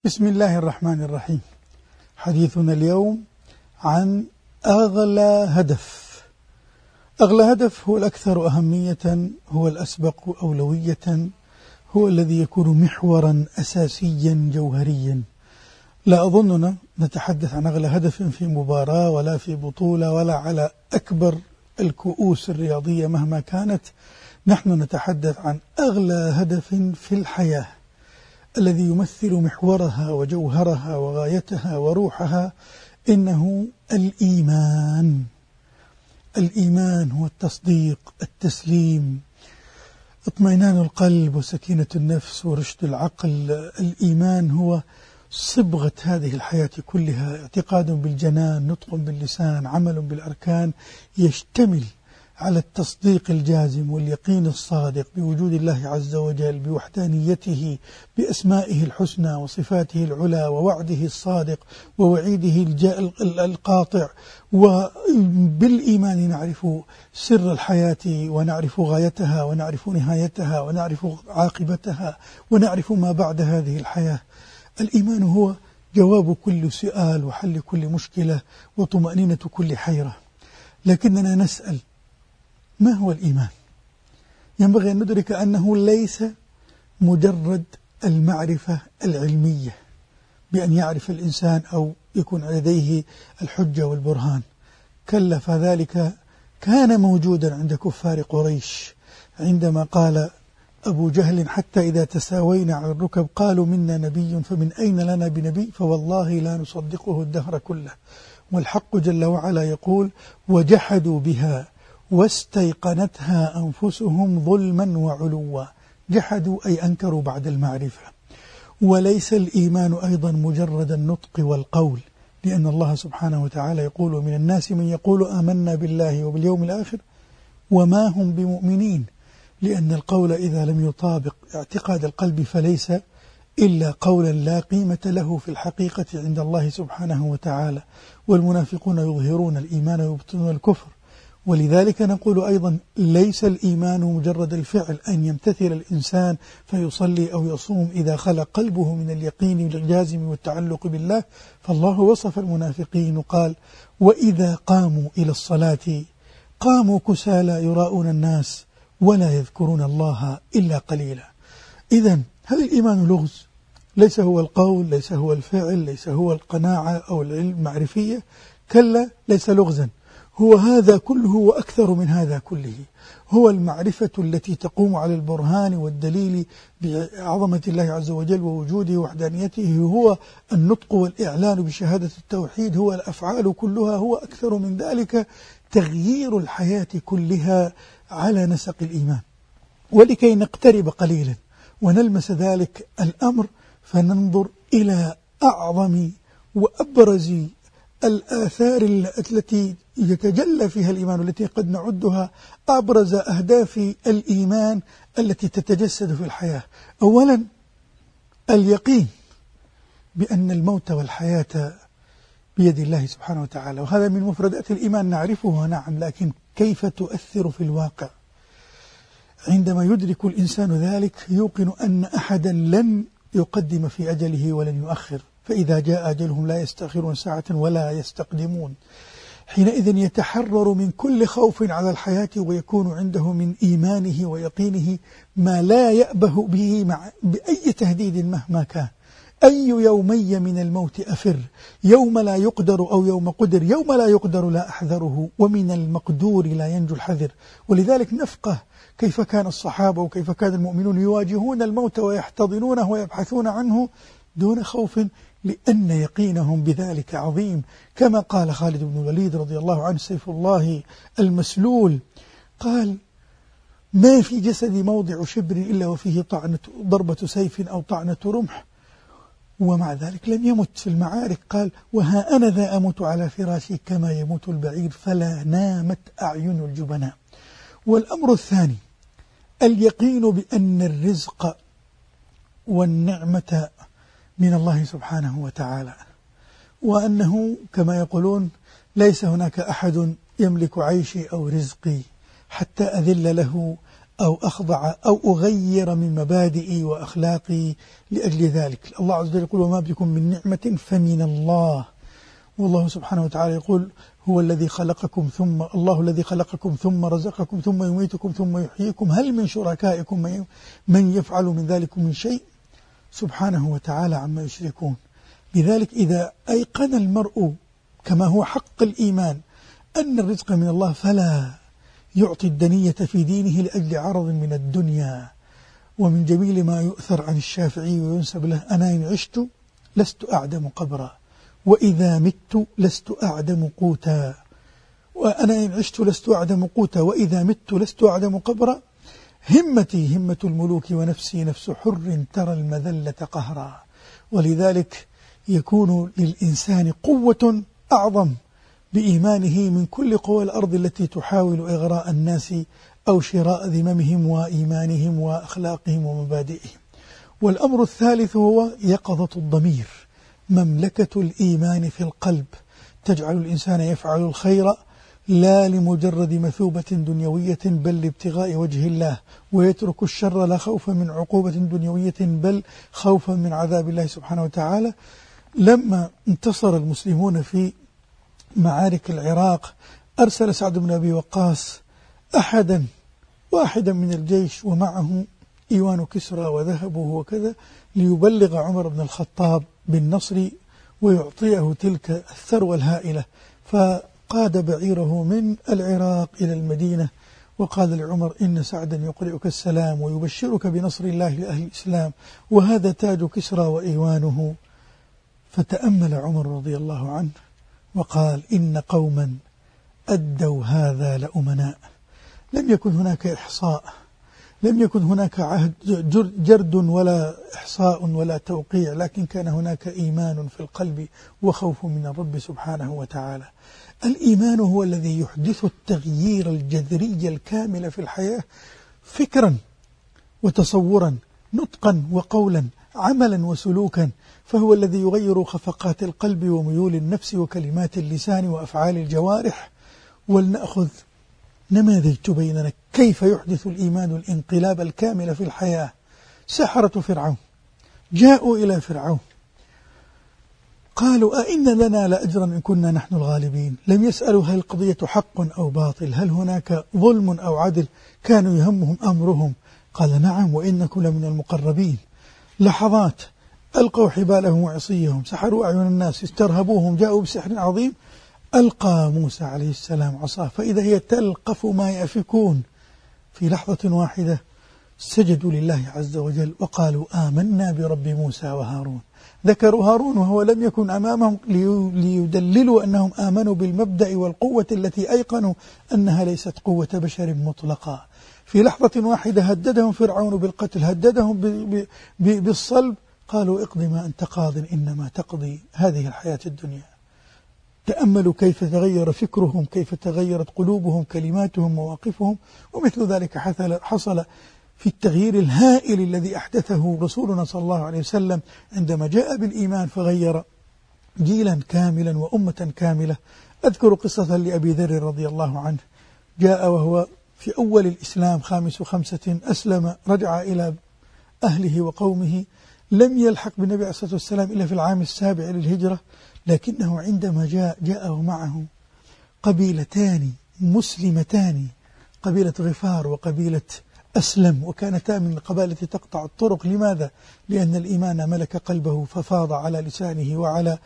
بسم الله الرحمن الرحيم. حديثنا اليوم عن أغلى هدف. أغلى هدف هو الأكثر أهمية، هو الأسبق أولوية، هو الذي يكون محورا أساسيا جوهريا. لا أظننا نتحدث عن أغلى هدف في مباراة ولا في بطولة ولا على أكبر الكؤوس الرياضية مهما كانت. نحن نتحدث عن أغلى هدف في الحياة الذي يمثل محورها وجوهرها وغايتها وروحها، إنه الإيمان. الإيمان هو التصديق، التسليم، اطمئنان القلب وسكينة النفس ورشد العقل. الإيمان هو صبغة هذه الحياة كلها، اعتقاد بالجنان، نطق باللسان، عمل بالأركان، يشتمل على التصديق الجازم واليقين الصادق بوجود الله عز وجل، بوحدانيته، بأسمائه الحسنى وصفاته العلى، ووعده الصادق ووعيده القاطع. وبالإيمان نعرف سر الحياة ونعرف غايتها ونعرف نهايتها ونعرف عاقبتها ونعرف ما بعد هذه الحياة. الإيمان هو جواب كل سؤال وحل كل مشكلة وطمأنينة كل حيرة. لكننا نسأل: ما هو الإيمان؟ ينبغي أن ندرك أنه ليس مجرد المعرفة العلمية بأن يعرف الإنسان أو يكون لديه الحجة والبرهان. كلا، فذلك كان موجودا عند كفار قريش عندما قال أبو جهل: حتى إذا تساوينا على الركب قالوا منا نبي فمن أين لنا بنبي فوالله لا نصدقه الدهر كله. والحق جل وعلا يقول: وجحدوا بها واستيقنتها أنفسهم ظلما وعلوا. جحدوا أي أنكروا بعد المعرفة. وليس الإيمان أيضا مجرد النطق والقول، لأن الله سبحانه وتعالى يقول: من الناس من يقول آمنا بالله وباليوم الآخر وما هم بمؤمنين. لأن القول إذا لم يطابق اعتقاد القلب فليس إلا قولا لا قيمة له في الحقيقة عند الله سبحانه وتعالى. والمنافقون يظهرون الإيمان ويبطنون الكفر. ولذلك نقول أيضا: ليس الإيمان مجرد الفعل، أن يمتثل الإنسان فيصلي أو يصوم إذا خلى قلبه من اليقين الجازم والتعلق بالله. فالله وصف المنافقين وقال: وإذا قاموا إلى الصلاة قاموا كسالى يراءون الناس ولا يذكرون الله إلا قليلا. إذن هل الإيمان لغز؟ ليس هو القول، ليس هو الفعل، ليس هو القناعة أو العلم المعرفية. كلا، ليس لغزا، هو هذا كله وأكثر من هذا كله. هو المعرفة التي تقوم على البرهان والدليل بعظمة الله عز وجل ووجوده ووحدانيته. هو النطق والإعلان بشهادة التوحيد. هو الأفعال كلها. هو أكثر من ذلك، تغيير الحياة كلها على نسق الإيمان. ولكي نقترب قليلا ونلمس ذلك الأمر، فننظر إلى أعظم وأبرز الآثار التي يتجلى فيها الإيمان، التي قد نعدها أبرز أهداف الإيمان التي تتجسد في الحياة. أولا، اليقين بأن الموت والحياة بيد الله سبحانه وتعالى، وهذا من مفردات الإيمان نعرفه، نعم، لكن كيف تؤثر في الواقع؟ عندما يدرك الإنسان ذلك يوقن أن أحدا لن يقدم في أجله ولن يؤخر، فإذا جاء أجلهم لا يستأخرون ساعة ولا يستقدمون. حينئذ يتحرر من كل خوف على الحياة، ويكون عنده من إيمانه ويقينه ما لا يأبه به بأي تهديد مهما كان. أي يومي من الموت أفر، يوم لا يقدر أو يوم قدر، يوم لا يقدر لا أحذره، ومن المقدور لا ينجو الحذر. ولذلك نفقه كيف كان الصحابة وكيف كان المؤمنون يواجهون الموت ويحتضنونه ويبحثون عنه دون خوف، لأن يقينهم بذلك عظيم. كما قال خالد بن الوليد رضي الله عنه: سيف الله المسلول، قال: ما في جسدي موضع شبر إلا وفيه ضربة سيف أو طعنة رمح، ومع ذلك لم يمت في المعارك. قال: وها أنا ذا أموت على فراشي كما يموت البعير فلا نامت أعين الجبناء. والأمر الثاني، اليقين بأن الرزق والنعمة من الله سبحانه وتعالى، وأنه كما يقولون: ليس هناك أحد يملك عيشي أو رزقي حتى أذل له أو أخضع أو أغير من مبادئي وأخلاقي لأجل ذلك. الله عز وجل يقول: وما بكم من نعمة فمن الله. والله سبحانه وتعالى يقول: هو الذي خلقكم الله الذي خلقكم ثم رزقكم ثم يميتكم ثم يحييكم هل من شركائكم من يفعل من ذلك من شيء سبحانه وتعالى عما يشركون. لذلك إذا أيقن المرء كما هو حق الإيمان أن الرزق من الله فلا يعطي الدنية في دينه لأجل عرض من الدنيا. ومن جميل ما يؤثر عن الشافعي وينسب له: أنا إن عشت لست أعدم قبرا وإذا مت لست أعدم قوتا. وأنا إن عشت لست أعدم قوتا وإذا مت لست أعدم قبرا. همتي همة الملوك ونفسي نفس حر ترى المذلة قهرا. ولذلك يكون للإنسان قوة أعظم بإيمانه من كل قوى الأرض التي تحاول إغراء الناس أو شراء ذممهم وإيمانهم وأخلاقهم ومبادئهم. والأمر الثالث هو يقظة الضمير، مملكة الإيمان في القلب تجعل الإنسان يفعل الخير لا لمجرد مثوبة دنيوية بل لابتغاء وجه الله، ويترك الشر لا خوفا من عقوبة دنيوية بل خوفا من عذاب الله سبحانه وتعالى. لما انتصر المسلمون في معارك العراق أرسل سعد بن أبي وقاص واحدا من الجيش ومعه إيوان كسرى وذهبه وكذا ليبلغ عمر بن الخطاب بالنصر ويعطيه تلك الثروة الهائلة. فقاد بعيره من العراق إلى المدينة وقال لعمر: إن سعدا يقرئك السلام ويبشرك بنصر الله لأهل الإسلام وهذا تاج كسرى وإيوانه. فتأمل عمر رضي الله عنه وقال: إن قوما أدوا هذا لأمناء. لم يكن هناك إحصاء، لم يكن هناك عهد جرد ولا إحصاء ولا توقيع، لكن كان هناك إيمان في القلب وخوف من الرب سبحانه وتعالى. الإيمان هو الذي يحدث التغيير الجذري الكامل في الحياة، فكرا وتصورا، نطقا وقولا، عملا وسلوكا، فهو الذي يغير خفقات القلب وميول النفس وكلمات اللسان وأفعال الجوارح. ولنأخذ نماذج تبين لنا كيف يحدث الإيمان الانقلاب الكامل في الحياة. سحرة فرعون جاءوا إلى فرعون قالوا: أئن لنا لأجرا إن كنا نحن الغالبين. لم يسألوا هل القضية حق أو باطل، هل هناك ظلم أو عدل، كانوا يهمهم أمرهم. قال: نعم وإنكم لمن المقربين. لحظات ألقوا حبالهم وعصيهم، سحروا أعين الناس، استرهبوهم، جاءوا بسحر عظيم. ألقى موسى عليه السلام عصاه فإذا هي تلقف ما يأفكون. في لحظة واحدة سجدوا لله عز وجل وقالوا: آمنا برب موسى وهارون. ذكروا هارون وهو لم يكن أمامهم ليدللوا أنهم آمنوا بالمبدأ والقوة التي أيقنوا أنها ليست قوة بشر مطلقة. في لحظة واحدة هددهم فرعون بالقتل، هددهم بالصلب. قالوا: اقض ما أنت قاض إنما تقضي هذه الحياة الدنيا. تأملوا كيف تغير فكرهم، كيف تغيرت قلوبهم، كلماتهم، مواقفهم. ومثل ذلك حصل في التغيير الهائل الذي أحدثه رسولنا صلى الله عليه وسلم عندما جاء بالإيمان فغير جيلا كاملا وأمة كاملة. أذكر قصة لأبي ذر رضي الله عنه، جاء وهو في أول الإسلام 5 أسلم، رجع إلى أهله وقومه، لم يلحق بالنبي عليه الصلاة والسلام إلا في العام 7 للهجرة، لكنه عندما جاء ومعه قبيلتان مسلمتان، قبيلة غفار وقبيلة أسلم، وكانتا من القبائل التي تقطع الطرق. لماذا؟ لأن الإيمان ملك قلبه ففاض على لسانه وعلى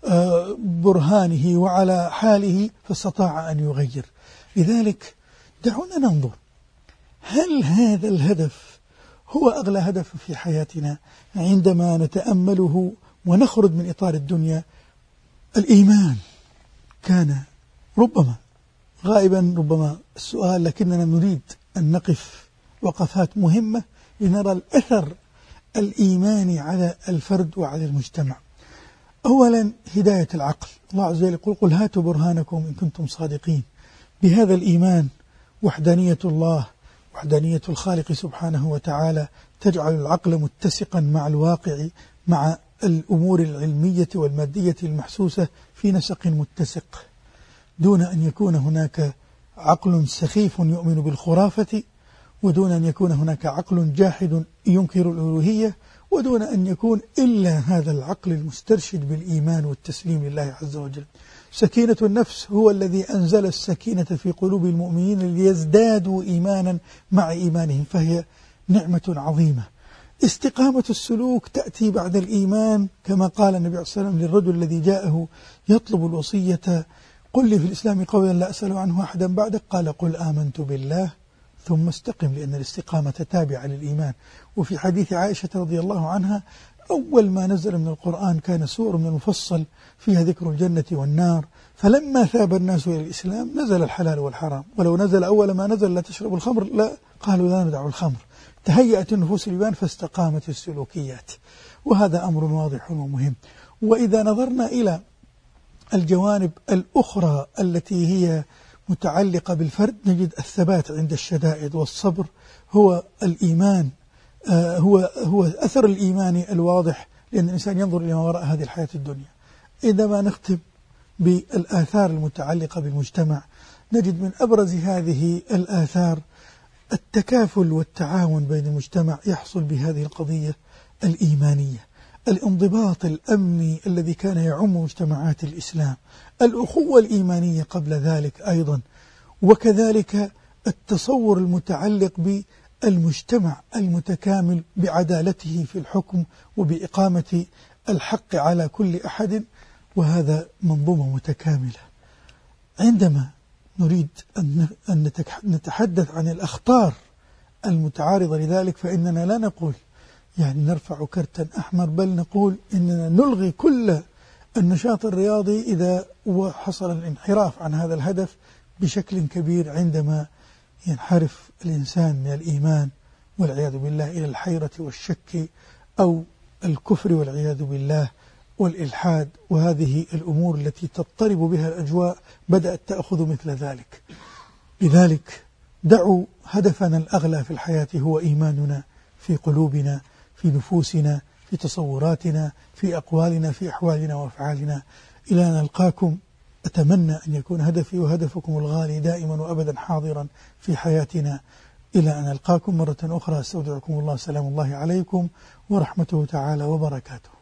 برهانه وعلى حاله فاستطاع أن يغير. لذلك دعونا ننظر، هل هذا الهدف هو أغلى هدف في حياتنا عندما نتأمله ونخرج من إطار الدنيا؟ الإيمان كان ربما غائبا، ربما السؤال، لكننا نريد أن نقف وقفات مهمة لنرى الأثر الإيماني على الفرد وعلى المجتمع. أولا هداية العقل. الله عز وجل يقول: قل هاتوا برهانكم إن كنتم صادقين. بهذا الإيمان وحدانية الله، وحدانية الخالق سبحانه وتعالى تجعل العقل متسقا مع الواقع، مع الأمور العلمية والمادية المحسوسة في نسق متسق، دون أن يكون هناك عقل سخيف يؤمن بالخرافة ودون أن يكون هناك عقل جاحد ينكر الألوهية، ودون أن يكون إلا هذا العقل المسترشد بالإيمان والتسليم لله عز وجل. سكينة النفس هو الذي أنزل السكينة في قلوب المؤمنين ليزدادوا إيمانا مع إيمانهم، فهي نعمة عظيمة. استقامة السلوك تأتي بعد الإيمان، كما قال النبي عليه الصلاة والسلام للرجل الذي جاءه يطلب الوصية: قل لي في الإسلام قولا لا أسأل عنه أحدا بعدك، قال: قل آمنت بالله ثم استقم، لأن الاستقامة تابعة للإيمان. وفي حديث عائشة رضي الله عنها: أول ما نزل من القرآن كان سور من المفصل فيها ذكر الجنة والنار، فلما ثاب الناس إلى الإسلام نزل الحلال والحرام، ولو نزل أول ما نزل لا تشرب الخمر لا قالوا لا ندع الخمر. تهيأت النفوس للإيمان فاستقامت السلوكيات، وهذا أمر واضح ومهم. وإذا نظرنا إلى الجوانب الأخرى التي هي متعلقة بالفرد نجد الثبات عند الشدائد، والصبر هو الإيمان، هو أثر الإيمان الواضح، لأن الإنسان ينظر إلى ما وراء هذه الحياة الدنيا. عندما نختم بالآثار المتعلقة بالمجتمع نجد من أبرز هذه الآثار التكافل والتعاون بين المجتمع يحصل بهذه القضية الإيمانية، الانضباط الأمني الذي كان يعم مجتمعات الإسلام، الأخوة الإيمانية قبل ذلك أيضا، وكذلك التصور المتعلق بالمجتمع المتكامل بعدالته في الحكم وبإقامة الحق على كل أحد، وهذا منظومة متكاملة. عندما نريد أن نتحدث عن الأخطار المتعارضة لذلك فإننا لا نقول يعني نرفع كرتا أحمر، بل نقول إننا نلغي كل النشاط الرياضي إذا حصل الانحراف عن هذا الهدف بشكل كبير، عندما ينحرف الإنسان من الإيمان والعياذ بالله إلى الحيرة والشك أو الكفر والعياذ بالله والإلحاد، وهذه الأمور التي تضطرب بها الأجواء بدأت تأخذ مثل ذلك. لذلك دعوا هدفنا الأغلى في الحياة هو إيماننا في قلوبنا، في نفوسنا، في تصوراتنا، في أقوالنا، في أحوالنا وأفعالنا. إلى أن نلقاكم أتمنى أن يكون هدفي وهدفكم الغالي دائما وأبدا حاضرا في حياتنا. إلى أن نلقاكم مرة أخرى، استودعكم الله، سلام الله عليكم ورحمته تعالى وبركاته.